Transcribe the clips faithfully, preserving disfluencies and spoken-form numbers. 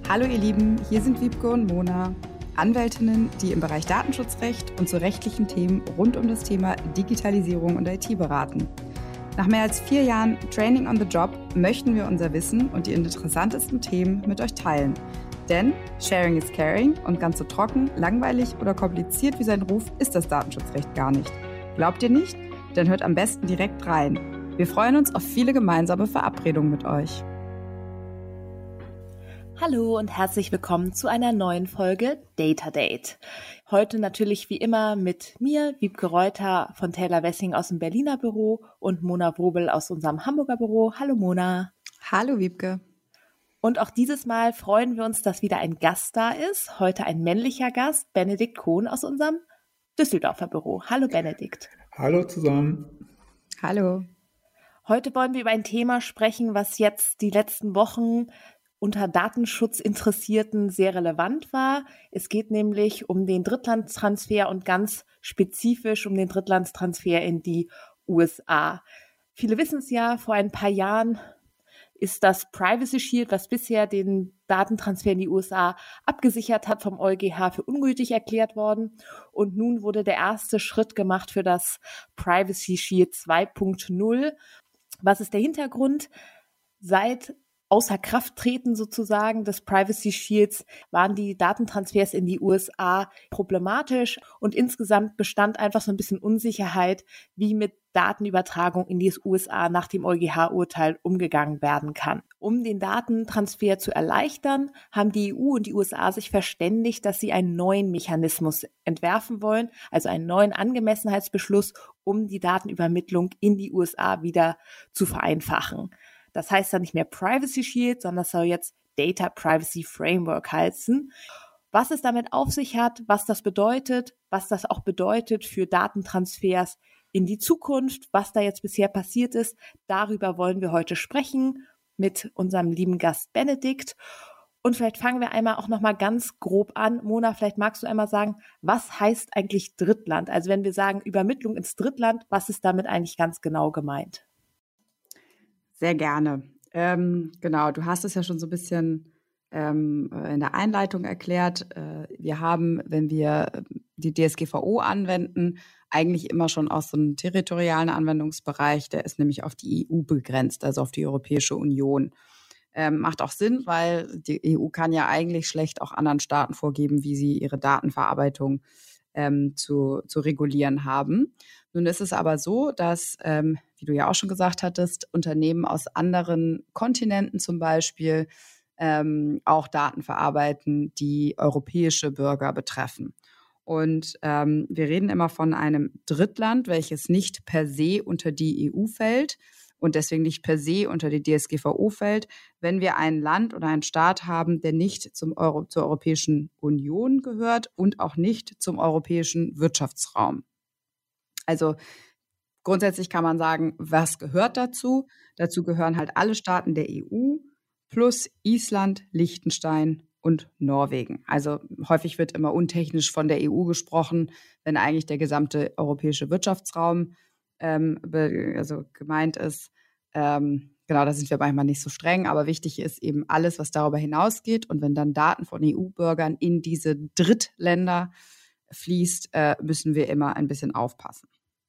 Hallo ihr Lieben, hier sind Wiebke und Mona, Anwältinnen, die im Bereich Datenschutzrecht und zu rechtlichen Themen rund um das Thema Digitalisierung und I T beraten. Nach mehr als vier Jahren Training on the Job möchten wir unser Wissen und die interessantesten Themen mit euch teilen. Denn Sharing is Caring und ganz so trocken, langweilig oder kompliziert wie sein Ruf ist das Datenschutzrecht gar nicht. Glaubt ihr nicht? Dann hört am besten direkt rein. Wir freuen uns auf viele gemeinsame Verabredungen mit euch. Hallo und herzlich willkommen zu einer neuen Folge Data Date. Heute natürlich wie immer mit mir, Wiebke Reuter von Taylor Wessing aus dem Berliner Büro und Mona Wrobel aus unserem Hamburger Büro. Hallo Mona. Hallo Wiebke. Und auch dieses Mal freuen wir uns, dass wieder ein Gast da ist. Heute ein männlicher Gast, Benedikt Kohn aus unserem Düsseldorfer Büro. Hallo Benedikt. Hallo zusammen. Hallo. Heute wollen wir über ein Thema sprechen, was jetzt die letzten Wochen unter Datenschutzinteressierten sehr relevant war. Es geht nämlich um den Drittlandstransfer und ganz spezifisch um den Drittlandstransfer in die U S A. Viele wissen es ja, vor ein paar Jahren ist das Privacy Shield, was bisher den Datentransfer in die U S A abgesichert hat, vom EuGH für ungültig erklärt worden. Und nun wurde der erste Schritt gemacht für das Privacy Shield zwei Punkt null. Was ist der Hintergrund? Seit Außerkrafttreten sozusagen des Privacy Shields waren die Datentransfers in die U S A problematisch und insgesamt bestand einfach so ein bisschen Unsicherheit, wie mit Datenübertragung in die U S A nach dem EuGH-Urteil umgegangen werden kann. Um den Datentransfer zu erleichtern, haben die E U und die U S A sich verständigt, dass sie einen neuen Mechanismus entwerfen wollen, also einen neuen Angemessenheitsbeschluss, um die Datenübermittlung in die U S A wieder zu vereinfachen. Das heißt dann nicht mehr Privacy Shield, sondern das soll jetzt Data Privacy Framework heißen. Was es damit auf sich hat, was das bedeutet, was das auch bedeutet für Datentransfers in die Zukunft, was da jetzt bisher passiert ist, darüber wollen wir heute sprechen mit unserem lieben Gast Benedikt. Und vielleicht fangen wir einmal auch nochmal ganz grob an. Mona, vielleicht magst du einmal sagen, was heißt eigentlich Drittland? Also wenn wir sagen Übermittlung ins Drittland, was ist damit eigentlich ganz genau gemeint? Sehr gerne. Ähm, genau, du hast es ja schon so ein bisschen ähm, in der Einleitung erklärt. Äh, wir haben, wenn wir die D S G V O anwenden, eigentlich immer schon auch so einen territorialen Anwendungsbereich. Der ist nämlich auf die E U begrenzt, also auf die Europäische Union. Ähm, macht auch Sinn, weil die E U kann ja eigentlich schlecht auch anderen Staaten vorgeben, wie sie ihre Datenverarbeitung ähm, zu, zu regulieren haben. Nun ist es aber so, dass, ähm, wie du ja auch schon gesagt hattest, Unternehmen aus anderen Kontinenten zum Beispiel ähm, auch Daten verarbeiten, die europäische Bürger betreffen. Und ähm, wir reden immer von einem Drittland, welches nicht per se unter die E U fällt und deswegen nicht per se unter die D S G V O fällt, wenn wir ein Land oder einen Staat haben, der nicht zum Euro, zur Europäischen Union gehört und auch nicht zum europäischen Wirtschaftsraum. Also grundsätzlich kann man sagen, was gehört dazu? Dazu gehören halt alle Staaten der E U plus Island, Liechtenstein und Norwegen. Also häufig wird immer untechnisch von der E U gesprochen, wenn eigentlich der gesamte europäische Wirtschaftsraum ähm, be- also gemeint ist. Ähm, genau, da sind wir manchmal nicht so streng, aber wichtig ist eben alles, was darüber hinausgeht. Und wenn dann Daten von E U-Bürgern in diese Drittländer fließt, äh, müssen wir immer ein bisschen aufpassen.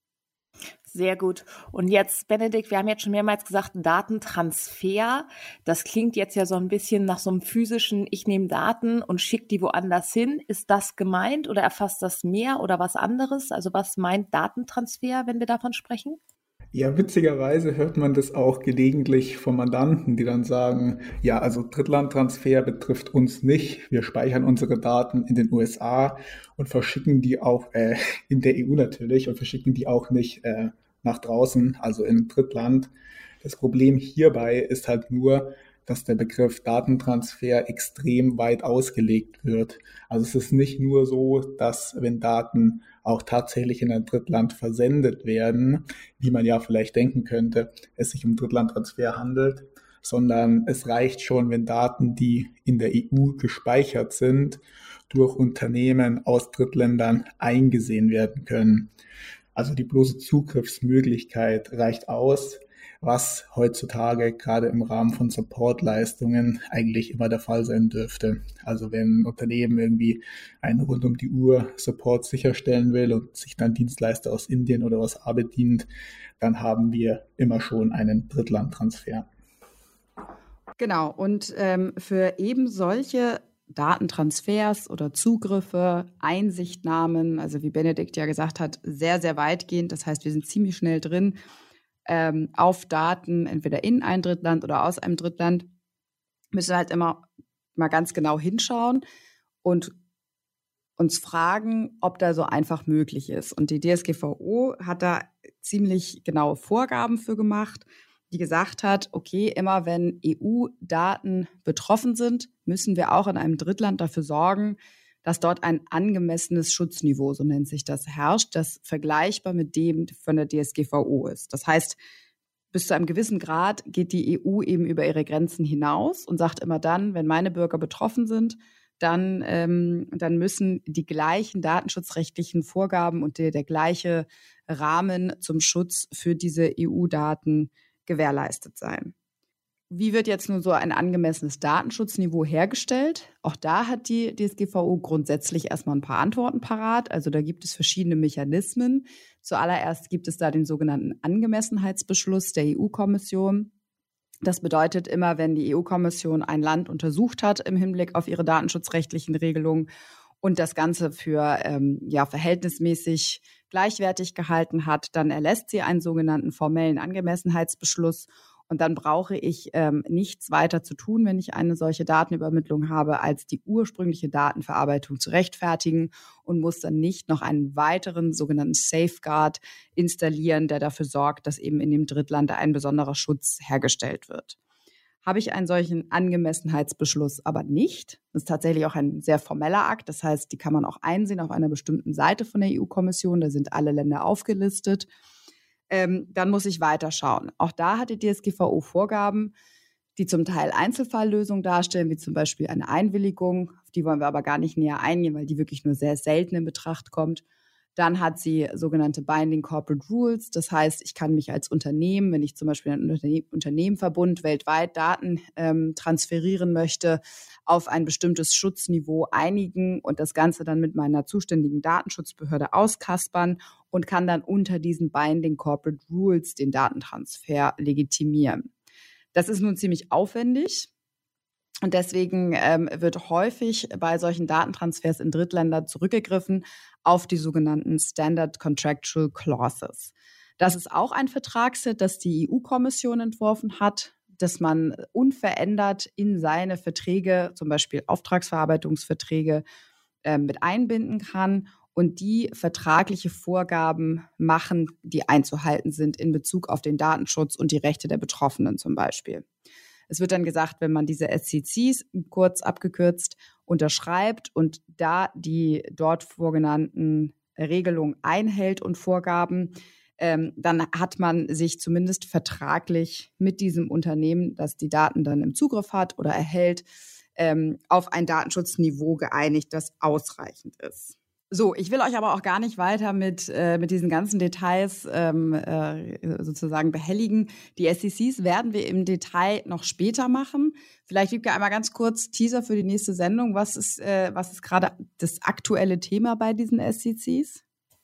Sehr gut. Und jetzt, Benedikt, wir haben jetzt schon mehrmals gesagt, Datentransfer. Das klingt jetzt ja so ein bisschen nach so einem physischen, ich nehme Daten und schicke die woanders hin. Ist das gemeint oder erfasst das mehr oder was anderes? Also was meint Datentransfer, wenn wir davon sprechen? Ja, witzigerweise hört man das auch gelegentlich von Mandanten, die dann sagen, ja, also Drittlandtransfer betrifft uns nicht. Wir speichern unsere Daten in den U S A und verschicken die auch, äh, in der E U natürlich, und verschicken die auch nicht äh, nach draußen, also in ein Drittland. Das Problem hierbei ist halt nur, dass der Begriff Datentransfer extrem weit ausgelegt wird. Also es ist nicht nur so, dass wenn Daten auch tatsächlich in ein Drittland versendet werden, wie man ja vielleicht denken könnte, es sich um Drittlandtransfer handelt, sondern es reicht schon, wenn Daten, die in der E U gespeichert sind, durch Unternehmen aus Drittländern eingesehen werden können. Also die bloße Zugriffsmöglichkeit reicht aus. was heutzutage gerade im Rahmen von Supportleistungen eigentlich immer der Fall sein dürfte. Also wenn ein Unternehmen irgendwie einen rund um die Uhr Support sicherstellen will und sich dann Dienstleister aus Indien oder U S A bedient, dann haben wir immer schon einen Drittlandtransfer. Genau, und ähm, für eben solche Datentransfers oder Zugriffe, Einsichtnahmen, also wie Benedikt ja gesagt hat, sehr, sehr weitgehend. Das heißt, wir sind ziemlich schnell drin ähm, auf Daten, entweder in ein Drittland oder aus einem Drittland. Müssen wir halt immer mal ganz genau hinschauen und uns fragen, ob da so einfach möglich ist. Und die D S G V O hat da ziemlich genaue Vorgaben für gemacht, die gesagt hat, okay, immer wenn E U-Daten betroffen sind, müssen wir auch in einem Drittland dafür sorgen, dass dort ein angemessenes Schutzniveau, so nennt sich das, herrscht, das vergleichbar mit dem von der D S G V O ist. Das heißt, bis zu einem gewissen Grad geht die E U eben über ihre Grenzen hinaus und sagt immer dann, wenn meine Bürger betroffen sind, dann, ähm, dann müssen die gleichen datenschutzrechtlichen Vorgaben und der, der gleiche Rahmen zum Schutz für diese E U-Daten gewährleistet sein. Wie wird jetzt nun so ein angemessenes Datenschutzniveau hergestellt? Auch da hat die D S G V O grundsätzlich erstmal ein paar Antworten parat. Also da gibt es verschiedene Mechanismen. Zuallererst gibt es da den sogenannten Angemessenheitsbeschluss der E U-Kommission. Das bedeutet immer, wenn die E U-Kommission ein Land untersucht hat im Hinblick auf ihre datenschutzrechtlichen Regelungen und das Ganze für ähm, ja, verhältnismäßig gleichwertig gehalten hat, dann erlässt sie einen sogenannten formellen Angemessenheitsbeschluss. Und dann brauche ich ähm, nichts weiter zu tun, wenn ich eine solche Datenübermittlung habe, als die ursprüngliche Datenverarbeitung zu rechtfertigen und muss dann nicht noch einen weiteren sogenannten Safeguard installieren, der dafür sorgt, dass eben in dem Drittland ein besonderer Schutz hergestellt wird. Habe ich einen solchen Angemessenheitsbeschluss aber nicht, das ist tatsächlich auch ein sehr formeller Akt, das heißt, die kann man auch einsehen auf einer bestimmten Seite von der E U-Kommission, da sind alle Länder aufgelistet, ähm, dann muss ich weiterschauen. Auch da hat die D S G V O Vorgaben, die zum Teil Einzelfalllösungen darstellen, wie zum Beispiel eine Einwilligung, auf die wollen wir aber gar nicht näher eingehen, weil die wirklich nur sehr selten in Betracht kommt. Dann hat sie sogenannte Binding Corporate Rules. Das heißt, ich kann mich als Unternehmen, wenn ich zum Beispiel ein Unterne- Unternehmenverbund weltweit Daten ähm, transferieren möchte, auf ein bestimmtes Schutzniveau einigen und das Ganze dann mit meiner zuständigen Datenschutzbehörde auskaspern und kann dann unter diesen Binding Corporate Rules den Datentransfer legitimieren. Das ist nun ziemlich aufwendig. Und deswegen ähm, wird häufig bei solchen Datentransfers in Drittländer zurückgegriffen auf die sogenannten Standard Contractual Clauses. Das ist auch ein Vertragsset, das die E U-Kommission entworfen hat, dass man unverändert in seine Verträge, zum Beispiel Auftragsverarbeitungsverträge, äh, mit einbinden kann und die vertragliche Vorgaben machen, die einzuhalten sind in Bezug auf den Datenschutz und die Rechte der Betroffenen zum Beispiel. Es wird dann gesagt, wenn man diese S C Cs, kurz abgekürzt, unterschreibt und da die dort vorgenannten Regelungen einhält und Vorgaben, ähm, dann hat man sich zumindest vertraglich mit diesem Unternehmen, das die Daten dann im Zugriff hat oder erhält, ähm, auf ein Datenschutzniveau geeinigt, das ausreichend ist. So, ich will euch aber auch gar nicht weiter mit, äh, mit diesen ganzen Details ähm, äh, sozusagen behelligen. Die S C Cs werden wir im Detail noch später machen. Vielleicht, Wiebke, einmal ganz kurz Teaser für die nächste Sendung. Was ist, äh, was ist gerade das aktuelle Thema bei diesen S C Cs?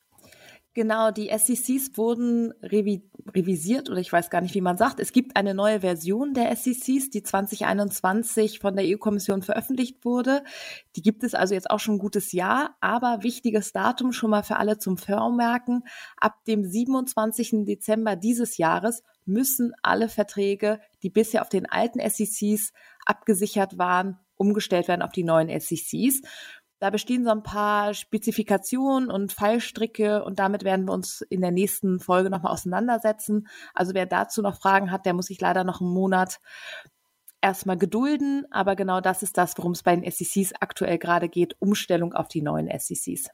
Genau, die S C Cs wurden revi- revisiert oder ich weiß gar nicht, wie man sagt. Es gibt eine neue Version der S C Cs, die zwanzig einundzwanzig von der E U-Kommission veröffentlicht wurde. Die gibt es also jetzt auch schon ein gutes Jahr, aber wichtiges Datum schon mal für alle zum Vormerken. Ab dem siebenundzwanzigsten Dezember dieses Jahres müssen alle Verträge, die bisher auf den alten S C Cs abgesichert waren, umgestellt werden auf die neuen S C Cs. Da bestehen so ein paar Spezifikationen und Fallstricke und damit werden wir uns in der nächsten Folge nochmal auseinandersetzen. Also wer dazu noch Fragen hat, der muss sich leider noch einen Monat erstmal gedulden. Aber genau das ist das, worum es bei den S C Cs aktuell gerade geht, Umstellung auf die neuen S C Cs.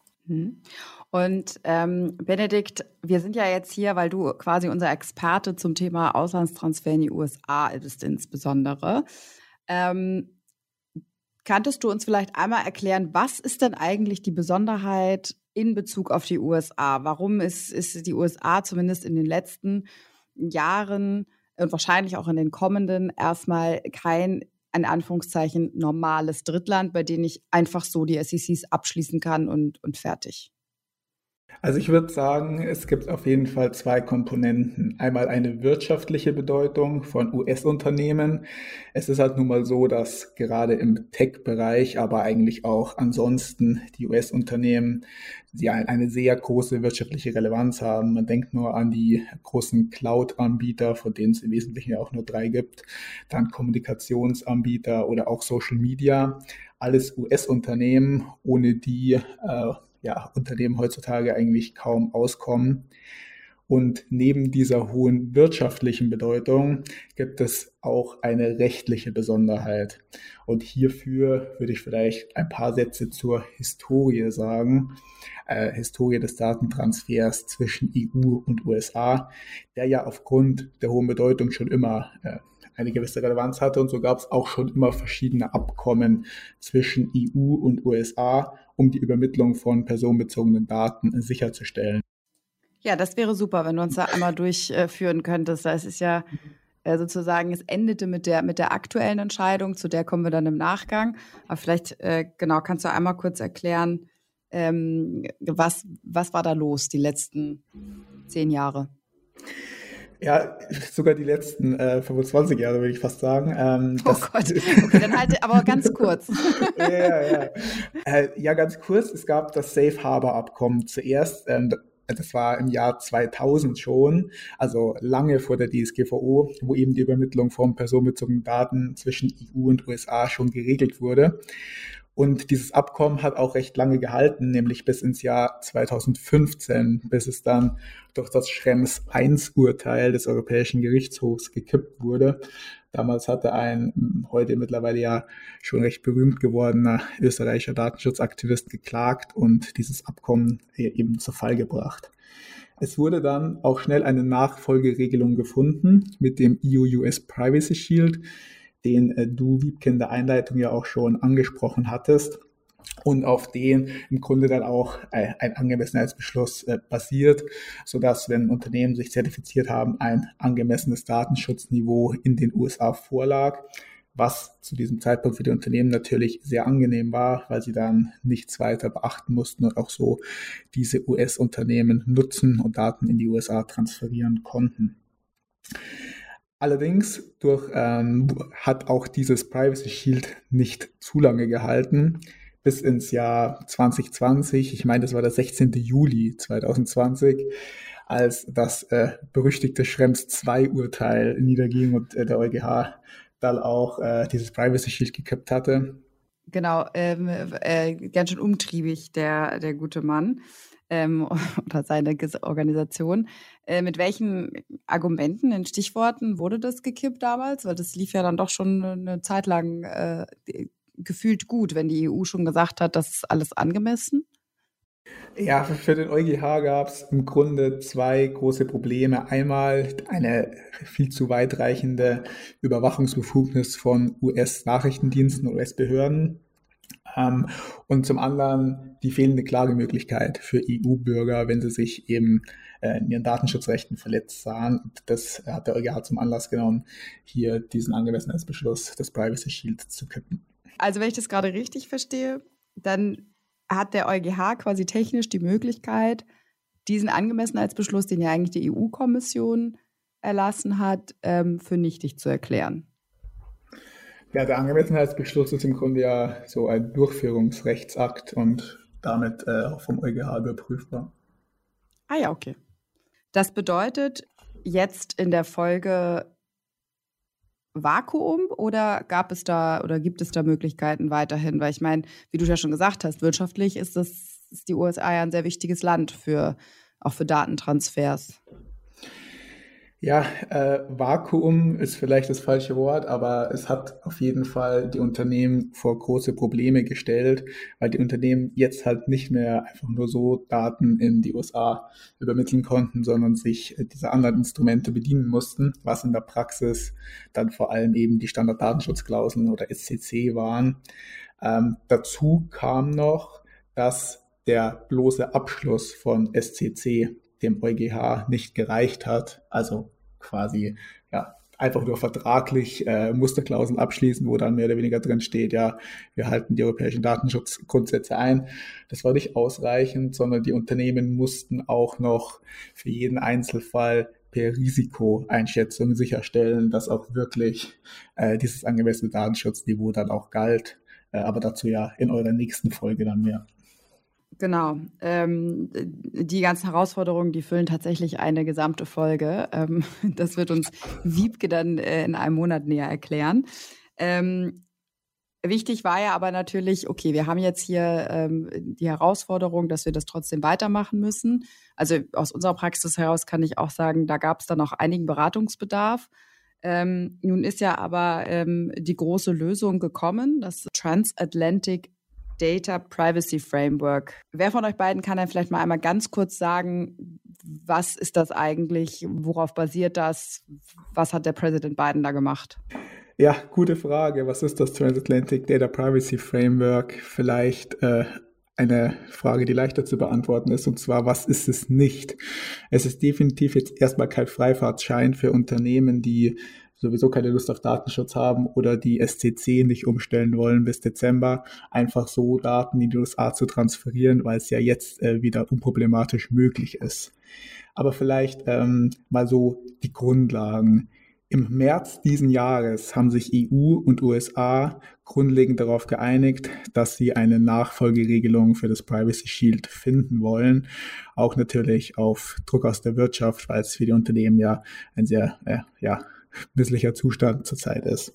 Und ähm, Benedikt, wir sind ja jetzt hier, weil du quasi unser Experte zum Thema Auslandstransfer in die U S A bist insbesondere. Ähm, Kanntest du uns vielleicht einmal erklären, was ist denn eigentlich die Besonderheit in Bezug auf die U S A? Warum ist, ist die U S A zumindest in den letzten Jahren und wahrscheinlich auch in den kommenden erstmal kein, in Anführungszeichen, normales Drittland, bei dem ich einfach so die S E Cs abschließen kann und, und fertig. Also ich würde sagen, es gibt auf jeden Fall zwei Komponenten. Einmal eine wirtschaftliche Bedeutung von U S-Unternehmen. Es ist halt nun mal so, dass gerade im Tech-Bereich, aber eigentlich auch ansonsten die U S-Unternehmen ja eine sehr große wirtschaftliche Relevanz haben. Man denkt nur an die großen Cloud-Anbieter, von denen es im Wesentlichen ja auch nur drei gibt, dann Kommunikationsanbieter oder auch Social Media. Alles U S-Unternehmen, ohne die äh, ja, Unternehmen heutzutage eigentlich kaum auskommen. Und neben dieser hohen wirtschaftlichen Bedeutung gibt es auch eine rechtliche Besonderheit. Und hierfür würde ich vielleicht ein paar Sätze zur Historie sagen. Äh, Historie des Datentransfers zwischen E U und U S A, der ja aufgrund der hohen Bedeutung schon immer äh, eine gewisse Relevanz hatte. Und so gab es auch schon immer verschiedene Abkommen zwischen E U und U S A, um die Übermittlung von personenbezogenen Daten sicherzustellen. Ja, das wäre super, wenn du uns da einmal durchführen könntest. Das ist ja äh, sozusagen, es endete mit der, mit der aktuellen Entscheidung, zu der kommen wir dann im Nachgang. Aber vielleicht, äh, genau, kannst du einmal kurz erklären, ähm, was, was war da los die letzten zehn Jahre? Ja, sogar die letzten äh, fünfundzwanzig Jahre, würde ich fast sagen. Ähm, oh Gott, okay, dann halte, aber ganz kurz. ja, ja, ja. Äh, ja, ganz kurz, es gab das Safe Harbor Abkommen zuerst. Ähm, das war im Jahr zweitausend schon, also lange vor der D S G V O, wo eben die Übermittlung von personenbezogenen Daten zwischen E U und U S A schon geregelt wurde. Und dieses Abkommen hat auch recht lange gehalten, nämlich bis ins Jahr zweitausendfünfzehn, bis es dann durch das Schrems eins Urteil des Europäischen Gerichtshofs gekippt wurde. Damals hatte ein heute mittlerweile ja schon recht berühmt gewordener österreichischer Datenschutzaktivist geklagt und dieses Abkommen eben zu Fall gebracht. Es wurde dann auch schnell eine Nachfolgeregelung gefunden mit dem E U-U S Privacy Shield, den äh, du, Wiebke, in der Einleitung ja auch schon angesprochen hattest und auf den im Grunde dann auch äh, ein Angemessenheitsbeschluss äh, basiert, sodass, wenn Unternehmen sich zertifiziert haben, ein angemessenes Datenschutzniveau in den U S A vorlag, was zu diesem Zeitpunkt für die Unternehmen natürlich sehr angenehm war, weil sie dann nichts weiter beachten mussten und auch so diese U S-Unternehmen nutzen und Daten in die U S A transferieren konnten. Allerdings durch, ähm, hat auch dieses Privacy Shield nicht zu lange gehalten, bis ins Jahr zwanzig zwanzig, ich meine, das war der sechzehnten Juli zweitausendzwanzig, als das äh, berüchtigte Schrems zwei Urteil niederging und äh, der EuGH dann auch äh, dieses Privacy Shield gekippt hatte. Genau, ähm, äh, ganz schön umtriebig, der, der gute Mann. Ähm, oder seine Organisation. Äh, mit welchen Argumenten, in Stichworten wurde das gekippt damals? Weil das lief ja dann doch schon eine Zeit lang äh, gefühlt gut, wenn die E U schon gesagt hat, das ist alles angemessen. Ja, für den EuGH gab es im Grunde zwei große Probleme. Einmal eine viel zu weitreichende Überwachungsbefugnis von U S-Nachrichtendiensten, U S-Behörden. Um, und zum anderen die fehlende Klagemöglichkeit für E U-Bürger, wenn sie sich eben äh, in ihren Datenschutzrechten verletzt sahen. Und das hat der EuGH zum Anlass genommen, hier diesen Angemessenheitsbeschluss des Privacy Shield zu kippen. Also wenn ich das gerade richtig verstehe, dann hat der EuGH quasi technisch die Möglichkeit, diesen Angemessenheitsbeschluss, den ja eigentlich die E U-Kommission erlassen hat, ähm, für nichtig zu erklären. Ja, der Angemessenheitsbeschluss ist im Grunde ja so ein Durchführungsrechtsakt und damit äh, auch vom EuGH überprüfbar. Ah ja, okay. Das bedeutet jetzt in der Folge Vakuum oder gab es da oder gibt es da Möglichkeiten weiterhin? Weil ich meine, wie du ja schon gesagt hast, wirtschaftlich ist das ist die U S A ja ein sehr wichtiges Land für auch für Datentransfers. Ja, äh, Vakuum ist vielleicht das falsche Wort, aber es hat auf jeden Fall die Unternehmen vor große Probleme gestellt, weil die Unternehmen jetzt halt nicht mehr einfach nur so Daten in die U S A übermitteln konnten, sondern sich äh, dieser anderen Instrumente bedienen mussten, was in der Praxis dann vor allem eben die Standarddatenschutzklauseln oder S C C waren. Ähm, dazu kam noch, dass der bloße Abschluss von S C C dem EuGH nicht gereicht hat, also quasi ja einfach nur vertraglich äh, Musterklauseln abschließen, wo dann mehr oder weniger drin steht, ja, wir halten die europäischen Datenschutzgrundsätze ein. Das war nicht ausreichend, sondern die Unternehmen mussten auch noch für jeden Einzelfall per Risikoeinschätzung sicherstellen, dass auch wirklich äh, dieses angemessene Datenschutzniveau dann auch galt. Äh, aber dazu ja in eurer nächsten Folge dann mehr. Genau. Ähm, die ganzen Herausforderungen, die füllen tatsächlich eine gesamte Folge. Ähm, das wird uns Wiebke dann äh, in einem Monat näher erklären. Ähm, wichtig war ja aber natürlich, okay, wir haben jetzt hier ähm, die Herausforderung, dass wir das trotzdem weitermachen müssen. Also aus unserer Praxis heraus kann ich auch sagen, da gab es dann auch einigen Beratungsbedarf. Ähm, nun ist ja aber ähm, die große Lösung gekommen, das Transatlantic Data Privacy Framework. Wer von euch beiden kann dann vielleicht mal einmal ganz kurz sagen, was ist das eigentlich, worauf basiert das, was hat der Präsident Biden da gemacht? Ja, gute Frage. Was ist das Transatlantic Data Privacy Framework? Vielleicht äh, eine Frage, die leichter zu beantworten ist, und zwar, was ist es nicht? Es ist definitiv jetzt erstmal kein Freifahrtschein für Unternehmen, die sowieso keine Lust auf Datenschutz haben oder die S C C nicht umstellen wollen bis Dezember, einfach so Daten in die U S A zu transferieren, weil es ja jetzt äh, wieder unproblematisch möglich ist. Aber vielleicht ähm, mal so die Grundlagen. Im März diesen Jahres haben sich E U und U S A grundlegend darauf geeinigt, dass sie eine Nachfolgeregelung für das Privacy Shield finden wollen. Auch natürlich auf Druck aus der Wirtschaft, weil es für die Unternehmen ja ein sehr äh, ja, misslicher Zustand zurzeit ist.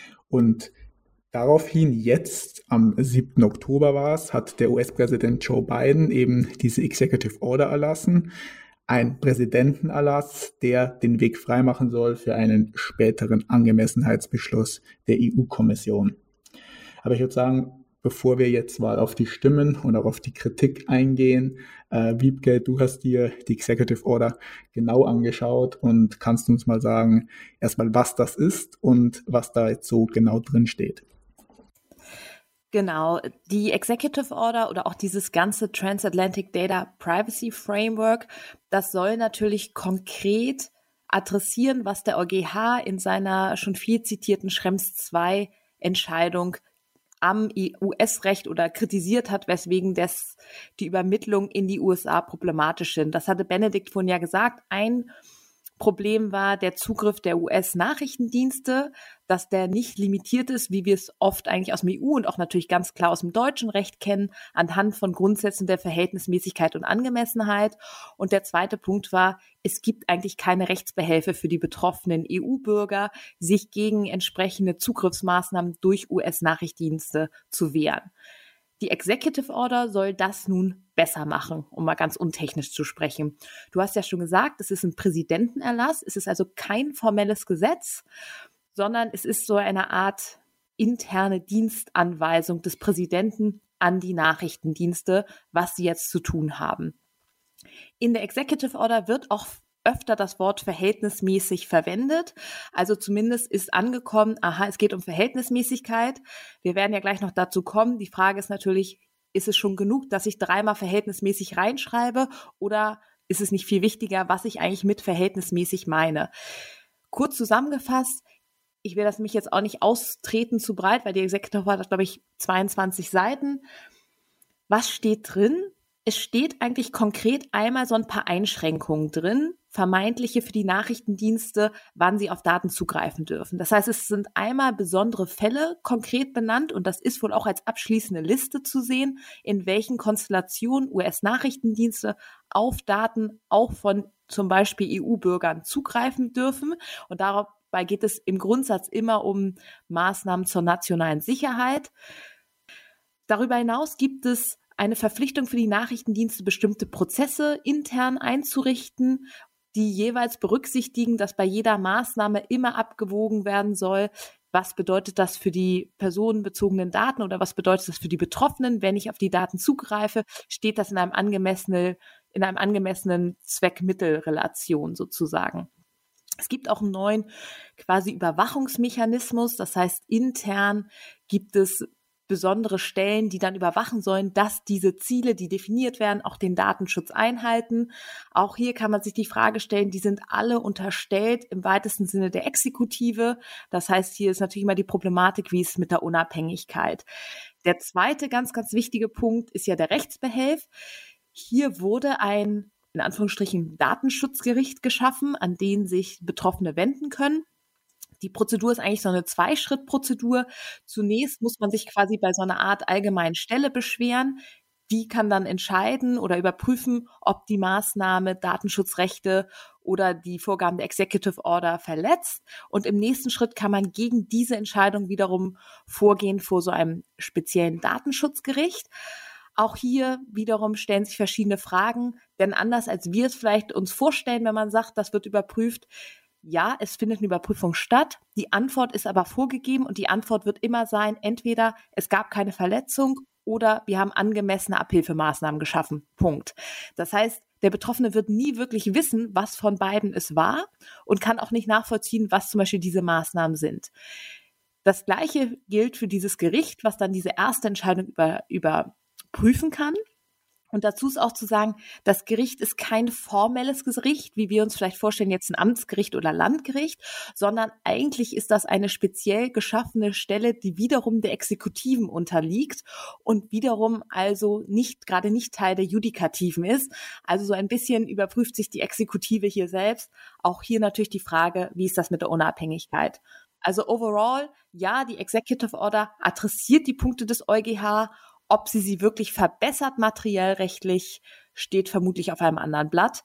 Und daraufhin jetzt, am siebten Oktober war es, hat der U S-Präsident Joe Biden eben diese Executive Order erlassen, ein Präsidentenerlass, der den Weg freimachen soll für einen späteren Angemessenheitsbeschluss der E U-Kommission. Aber ich würde sagen, bevor wir jetzt mal auf die Stimmen und auch auf die Kritik eingehen, äh, Wiebke, du hast dir die Executive Order genau angeschaut und kannst uns mal sagen, erstmal, was das ist und was da jetzt so genau drin steht. Genau, die Executive Order oder auch dieses ganze Transatlantic Data Privacy Framework, das soll natürlich konkret adressieren, was der EuGH in seiner schon viel zitierten Schrems zwei Entscheidung am U S-Recht oder kritisiert hat, weswegen das die Übermittlung in die U S A problematisch sind. Das hatte Benedikt vorhin ja gesagt. Ein Problem war der Zugriff der U S-Nachrichtendienste, dass der nicht limitiert ist, wie wir es oft eigentlich aus dem E U und auch natürlich ganz klar aus dem deutschen Recht kennen, anhand von Grundsätzen der Verhältnismäßigkeit und Angemessenheit. Und der zweite Punkt war, es gibt eigentlich keine Rechtsbehelfe für die betroffenen E U-Bürger, sich gegen entsprechende Zugriffsmaßnahmen durch U S-Nachrichtendienste zu wehren. Die Executive Order soll das nun besser machen, um mal ganz untechnisch zu sprechen. Du hast ja schon gesagt, es ist ein Präsidentenerlass, es ist also kein formelles Gesetz, sondern es ist so eine Art interne Dienstanweisung des Präsidenten an die Nachrichtendienste, was sie jetzt zu tun haben. In der Executive Order wird auch öfter das Wort verhältnismäßig verwendet. Also zumindest ist angekommen, aha, es geht um Verhältnismäßigkeit. Wir werden ja gleich noch dazu kommen. Die Frage ist natürlich, ist es schon genug, dass ich dreimal verhältnismäßig reinschreibe oder ist es nicht viel wichtiger, was ich eigentlich mit verhältnismäßig meine? Kurz zusammengefasst, ich will das mich jetzt auch nicht austreten zu breit, weil die Executive Order hat, glaube ich, zweiundzwanzig Seiten. Was steht drin? Es steht eigentlich konkret einmal so ein paar Einschränkungen drin, vermeintliche für die Nachrichtendienste, wann sie auf Daten zugreifen dürfen. Das heißt, es sind einmal besondere Fälle konkret benannt und das ist wohl auch als abschließende Liste zu sehen, in welchen Konstellationen U S-Nachrichtendienste auf Daten auch von zum Beispiel E U-Bürgern zugreifen dürfen. Und dabei geht es im Grundsatz immer um Maßnahmen zur nationalen Sicherheit. Darüber hinaus gibt es eine Verpflichtung für die Nachrichtendienste, bestimmte Prozesse intern einzurichten, die jeweils berücksichtigen, dass bei jeder Maßnahme immer abgewogen werden soll, was bedeutet das für die personenbezogenen Daten oder was bedeutet das für die Betroffenen, wenn ich auf die Daten zugreife, steht das in einem angemessenen, in einem angemessenen Zweck-Mittel-Relation sozusagen. Es gibt auch einen neuen quasi Überwachungsmechanismus, das heißt intern gibt es besondere Stellen, die dann überwachen sollen, dass diese Ziele, die definiert werden, auch den Datenschutz einhalten. Auch hier kann man sich die Frage stellen, die sind alle unterstellt im weitesten Sinne der Exekutive. Das heißt, hier ist natürlich immer die Problematik, wie es mit der Unabhängigkeit. Der zweite ganz, ganz wichtige Punkt ist ja der Rechtsbehelf. Hier wurde ein, in Anführungsstrichen, Datenschutzgericht geschaffen, an den sich Betroffene wenden können. Die Prozedur ist eigentlich so eine Zwei-Schritt-Prozedur. Zunächst muss man sich quasi bei so einer Art allgemeinen Stelle beschweren. Die kann dann entscheiden oder überprüfen, ob die Maßnahme Datenschutzrechte oder die Vorgaben der Executive Order verletzt. Und im nächsten Schritt kann man gegen diese Entscheidung wiederum vorgehen vor so einem speziellen Datenschutzgericht. Auch hier wiederum stellen sich verschiedene Fragen, denn anders als wir es vielleicht uns vorstellen, wenn man sagt, das wird überprüft, ja, es findet eine Überprüfung statt. Die Antwort ist aber vorgegeben und die Antwort wird immer sein, entweder es gab keine Verletzung oder wir haben angemessene Abhilfemaßnahmen geschaffen. Punkt. Das heißt, der Betroffene wird nie wirklich wissen, was von beiden es war und kann auch nicht nachvollziehen, was zum Beispiel diese Maßnahmen sind. Das Gleiche gilt für dieses Gericht, was dann diese erste Entscheidung über, überprüfen kann. Und dazu ist auch zu sagen, das Gericht ist kein formelles Gericht, wie wir uns vielleicht vorstellen, jetzt ein Amtsgericht oder Landgericht, sondern eigentlich ist das eine speziell geschaffene Stelle, die wiederum der Exekutiven unterliegt und wiederum also nicht, gerade nicht Teil der Judikativen ist. Also so ein bisschen überprüft sich die Exekutive hier selbst. Auch hier natürlich die Frage, wie ist das mit der Unabhängigkeit? Also overall, ja, die Executive Order adressiert die Punkte des EuGH. Ob sie sie wirklich verbessert materiell rechtlich, steht vermutlich auf einem anderen Blatt.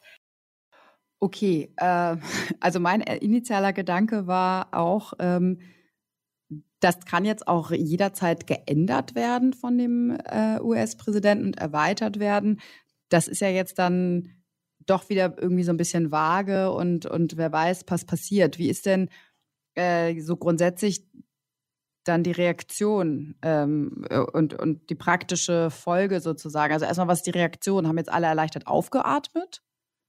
Okay, äh, also mein initialer Gedanke war auch, ähm, das kann jetzt auch jederzeit geändert werden von dem äh, U S-Präsidenten und erweitert werden. Das ist ja jetzt dann doch wieder irgendwie so ein bisschen vage und, und wer weiß, was passiert. Wie ist denn äh, so grundsätzlich dann die Reaktion ähm, und, und die praktische Folge sozusagen? Also erstmal, was ist die Reaktion? Haben jetzt alle erleichtert aufgeatmet?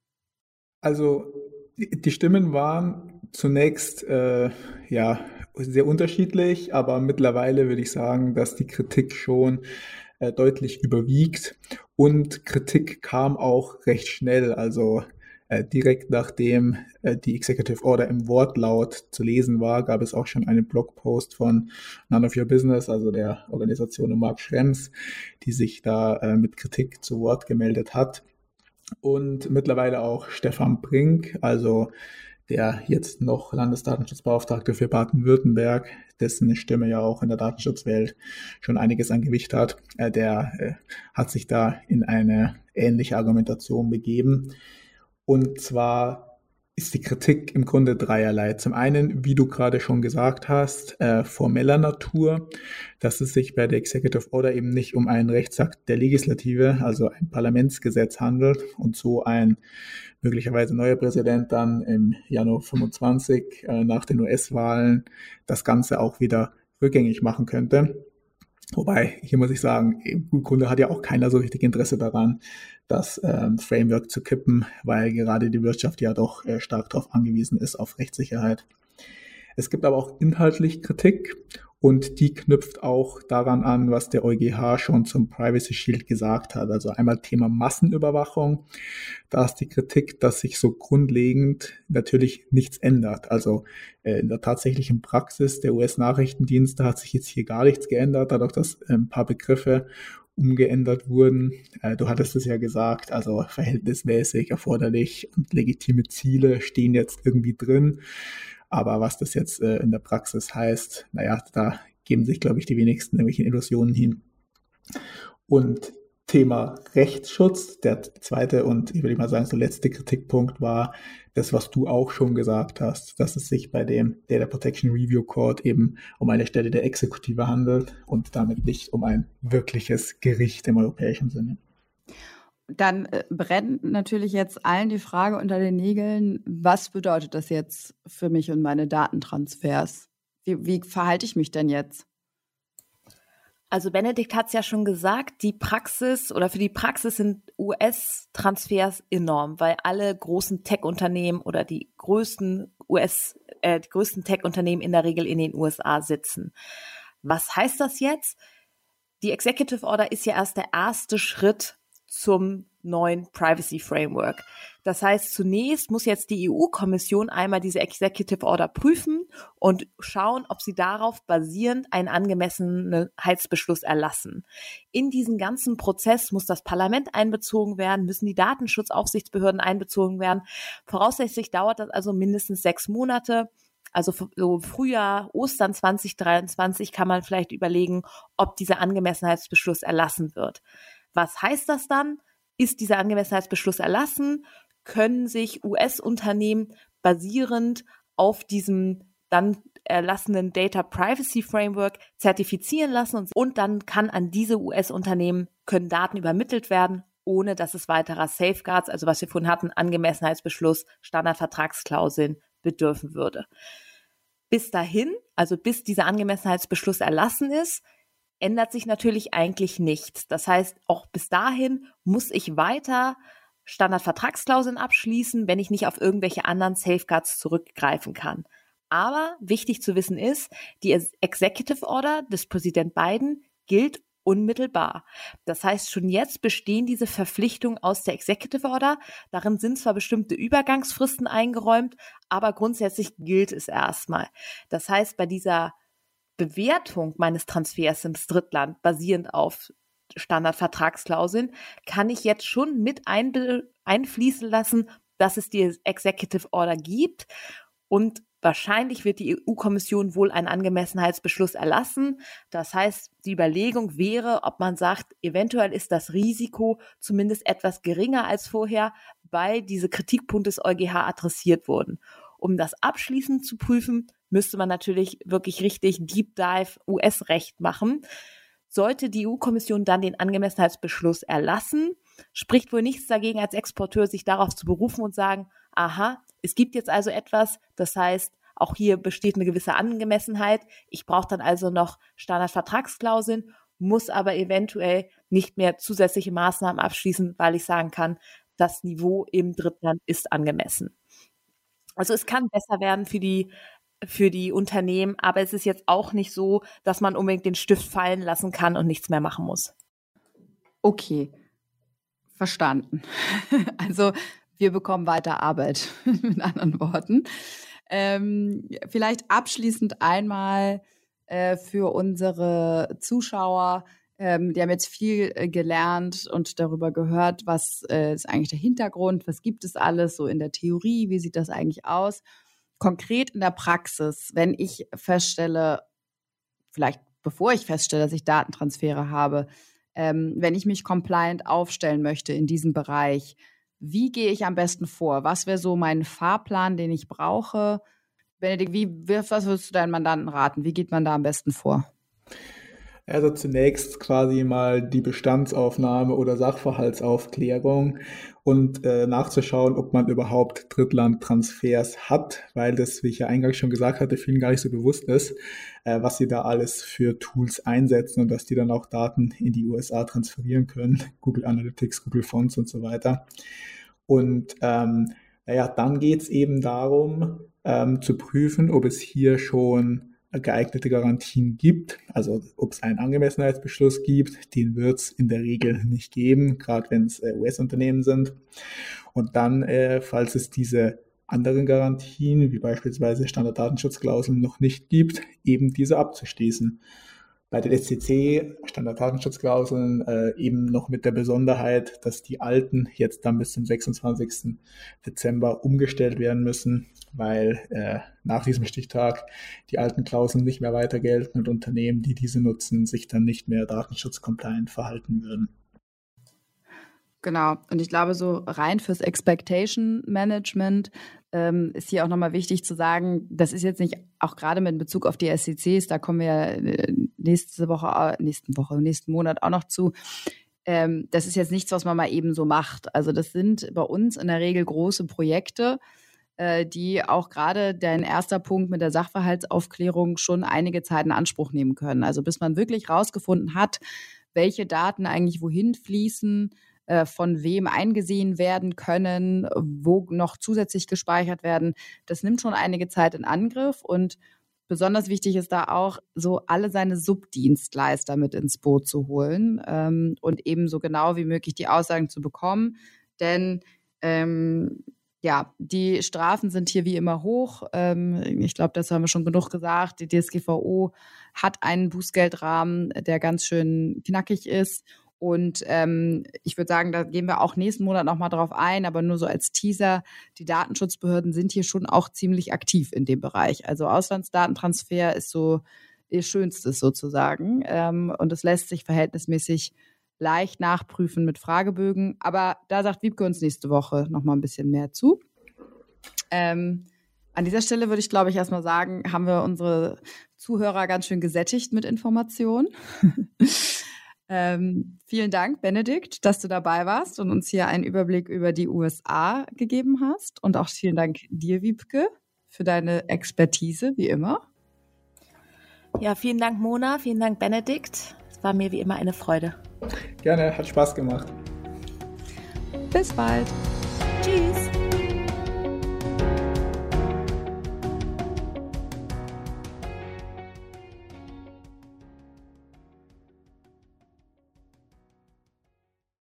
Also die Stimmen waren zunächst äh, ja sehr unterschiedlich, aber mittlerweile würde ich sagen, dass die Kritik schon äh, deutlich überwiegt und Kritik kam auch recht schnell, also Äh, direkt nachdem äh, die Executive Order im Wortlaut zu lesen war, gab es auch schon einen Blogpost von None of Your Business, also der Organisation um Mark Schrems, die sich da äh, mit Kritik zu Wort gemeldet hat. Und mittlerweile auch Stefan Brink, also der jetzt noch Landesdatenschutzbeauftragte für Baden-Württemberg, dessen Stimme ja auch in der Datenschutzwelt schon einiges an Gewicht hat, äh, der äh, hat sich da in eine ähnliche Argumentation begeben. Und zwar ist die Kritik im Grunde dreierlei. Zum einen, wie du gerade schon gesagt hast, äh, formeller Natur, dass es sich bei der Executive Order eben nicht um einen Rechtsakt der Legislative, also ein Parlamentsgesetz handelt und so ein möglicherweise neuer Präsident dann im Januar fünfundzwanzig äh, nach den U S-Wahlen das Ganze auch wieder rückgängig machen könnte. Wobei, hier muss ich sagen, im Grunde hat ja auch keiner so richtig Interesse daran, das ähm, Framework zu kippen, weil gerade die Wirtschaft ja doch äh, stark darauf angewiesen ist, auf Rechtssicherheit. Es gibt aber auch inhaltlich Kritik und die knüpft auch daran an, was der EuGH schon zum Privacy Shield gesagt hat. Also einmal Thema Massenüberwachung. Da ist die Kritik, dass sich so grundlegend natürlich nichts ändert. Also äh, in der tatsächlichen Praxis der U S-Nachrichtendienste hat sich jetzt hier gar nichts geändert, dadurch, dass äh, ein paar Begriffe umgeändert wurden. Äh, du hattest es ja gesagt, also verhältnismäßig, erforderlich und legitime Ziele stehen jetzt irgendwie drin. Aber was das jetzt äh, in der Praxis heißt, naja, da geben sich, glaube ich, die wenigsten irgendwelchen Illusionen hin. Und Thema Rechtsschutz, der zweite und ich würde mal sagen, so letzte Kritikpunkt war das, was du auch schon gesagt hast, dass es sich bei dem Data Protection Review Court eben um eine Stelle der Exekutive handelt und damit nicht um ein wirkliches Gericht im europäischen Sinne. Dann äh, brennt natürlich jetzt allen die Frage unter den Nägeln, was bedeutet das jetzt für mich und meine Datentransfers? Wie, wie verhalte ich mich denn jetzt? Also Benedikt hat es ja schon gesagt, die Praxis oder für die Praxis sind U S-Transfers enorm, weil alle großen Tech-Unternehmen oder die größten U S, äh, die größten Tech-Unternehmen in der Regel in den U S A sitzen. Was heißt das jetzt? Die Executive Order ist ja erst der erste Schritt zum neuen Privacy Framework. Das heißt, zunächst muss jetzt die E U-Kommission einmal diese Executive Order prüfen und schauen, ob sie darauf basierend einen Angemessenheitsbeschluss erlassen. In diesen ganzen Prozess muss das Parlament einbezogen werden, müssen die Datenschutzaufsichtsbehörden einbezogen werden. Voraussichtlich dauert das also mindestens sechs Monate. Also so Frühjahr, Ostern zwanzig dreiundzwanzig kann man vielleicht überlegen, ob dieser Angemessenheitsbeschluss erlassen wird. Was heißt das dann? Ist dieser Angemessenheitsbeschluss erlassen? Können sich U S-Unternehmen basierend auf diesem dann erlassenen Data Privacy Framework zertifizieren lassen und, und dann kann an diese U S-Unternehmen können Daten übermittelt werden, ohne dass es weiterer Safeguards, also was wir vorhin hatten, Angemessenheitsbeschluss, Standardvertragsklauseln bedürfen würde. Bis dahin, also bis dieser Angemessenheitsbeschluss erlassen ist, ändert sich natürlich eigentlich nichts. Das heißt, auch bis dahin muss ich weiter Standardvertragsklauseln abschließen, wenn ich nicht auf irgendwelche anderen Safeguards zurückgreifen kann. Aber wichtig zu wissen ist, die Executive Order des Präsident Biden gilt unmittelbar. Das heißt, schon jetzt bestehen diese Verpflichtungen aus der Executive Order. Darin sind zwar bestimmte Übergangsfristen eingeräumt, aber grundsätzlich gilt es erstmal. Das heißt, bei dieser Bewertung meines Transfers ins Drittland basierend auf Standardvertragsklauseln kann ich jetzt schon mit einbe- einfließen lassen, dass es die Executive Order gibt und wahrscheinlich wird die E U-Kommission wohl einen Angemessenheitsbeschluss erlassen. Das heißt, die Überlegung wäre, ob man sagt, eventuell ist das Risiko zumindest etwas geringer als vorher, weil diese Kritikpunkte des EuGH adressiert wurden. Um das abschließend zu prüfen, müsste man natürlich wirklich richtig Deep Dive U S-Recht machen. Sollte die E U-Kommission dann den Angemessenheitsbeschluss erlassen, spricht wohl nichts dagegen, als Exporteur sich darauf zu berufen und sagen, aha, es gibt jetzt also etwas, das heißt, auch hier besteht eine gewisse Angemessenheit. Ich brauche dann also noch Standardvertragsklauseln, muss aber eventuell nicht mehr zusätzliche Maßnahmen abschließen, weil ich sagen kann, das Niveau im Drittland ist angemessen. Also es kann besser werden für die für die Unternehmen, aber es ist jetzt auch nicht so, dass man unbedingt den Stift fallen lassen kann und nichts mehr machen muss. Okay, verstanden. Also wir bekommen weiter Arbeit, mit anderen Worten. Ähm, vielleicht abschließend einmal äh, für unsere Zuschauer, ähm, die haben jetzt viel äh, gelernt und darüber gehört, was äh, ist eigentlich der Hintergrund, was gibt es alles so in der Theorie, wie sieht das eigentlich aus? Konkret in der Praxis, wenn ich feststelle, vielleicht bevor ich feststelle, dass ich Datentransfere habe, ähm, wenn ich mich compliant aufstellen möchte in diesem Bereich, wie gehe ich am besten vor? Was wäre so mein Fahrplan, den ich brauche? Benedikt, wie, was würdest du deinen Mandanten raten? Wie geht man da am besten vor? Also zunächst quasi mal die Bestandsaufnahme oder Sachverhaltsaufklärung und äh, nachzuschauen, ob man überhaupt Drittlandtransfers hat, weil das, wie ich ja eingangs schon gesagt hatte, vielen gar nicht so bewusst ist, äh, was sie da alles für Tools einsetzen und dass die dann auch Daten in die U S A transferieren können, Google Analytics, Google Fonts und so weiter. Und ähm, naja, dann geht es eben darum, ähm, zu prüfen, ob es hier schon geeignete Garantien gibt, also ob es einen Angemessenheitsbeschluss gibt, den wird es in der Regel nicht geben, gerade wenn es äh, U S-Unternehmen sind. Und dann, äh, falls es diese anderen Garantien, wie beispielsweise Standarddatenschutzklauseln, noch nicht gibt, eben diese abzuschließen. Bei den S C C, Standarddatenschutzklauseln, äh, eben noch mit der Besonderheit, dass die alten jetzt dann bis zum sechsundzwanzigsten Dezember umgestellt werden müssen, weil äh, nach diesem Stichtag die alten Klauseln nicht mehr weiter gelten und Unternehmen, die diese nutzen, sich dann nicht mehr datenschutzcompliant verhalten würden. Genau. Und ich glaube, so rein fürs Expectation Management ähm, ist hier auch nochmal wichtig zu sagen, das ist jetzt nicht, auch gerade mit Bezug auf die S C Cs, da kommen wir ja nächste Woche, nächsten Woche, nächsten Monat auch noch zu. Ähm, das ist jetzt nichts, was man mal eben so macht. Also das sind bei uns in der Regel große Projekte, äh, die auch gerade dein erster Punkt mit der Sachverhaltsaufklärung schon einige Zeit in Anspruch nehmen können. Also bis man wirklich rausgefunden hat, welche Daten eigentlich wohin fließen, von wem eingesehen werden können, wo noch zusätzlich gespeichert werden. Das nimmt schon einige Zeit in Angriff und besonders wichtig ist da auch, so alle seine Subdienstleister mit ins Boot zu holen ähm, und eben so genau wie möglich die Aussagen zu bekommen. Denn ähm, ja, die Strafen sind hier wie immer hoch. Ähm, ich glaube, das haben wir schon genug gesagt. Die D S G V O hat einen Bußgeldrahmen, der ganz schön knackig ist. Und ähm, ich würde sagen, da gehen wir auch nächsten Monat nochmal drauf ein, aber nur so als Teaser, die Datenschutzbehörden sind hier schon auch ziemlich aktiv in dem Bereich. Also Auslandsdatentransfer ist so ihr Schönstes sozusagen ähm, und es lässt sich verhältnismäßig leicht nachprüfen mit Fragebögen. Aber da sagt Wiebke uns nächste Woche nochmal ein bisschen mehr zu. Ähm, an dieser Stelle würde ich, glaube ich, erstmal sagen, haben wir unsere Zuhörer ganz schön gesättigt mit Informationen. ähm, vielen Dank, Benedikt, dass du dabei warst und uns hier einen Überblick über die U S A gegeben hast. Und auch vielen Dank dir, Wiebke, für deine Expertise, wie immer. Ja, vielen Dank, Mona. Vielen Dank, Benedikt. Es war mir wie immer eine Freude. Gerne, hat Spaß gemacht. Bis bald.